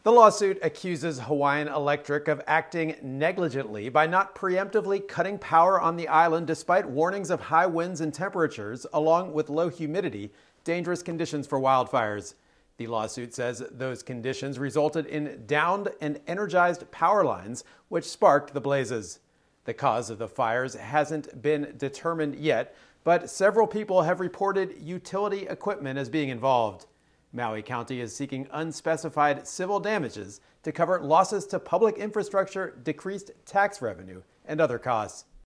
The lawsuit accuses Hawaiian Electric of acting negligently by not preemptively cutting power on the island despite warnings of high winds and temperatures, along with low humidity, dangerous conditions for wildfires. The lawsuit says those conditions resulted in downed and energized power lines, which sparked the blazes. The cause of the fires hasn't been determined yet, but several people have reported utility equipment as being involved. Maui County is seeking unspecified civil damages to cover losses to public infrastructure, decreased tax revenue, and other costs.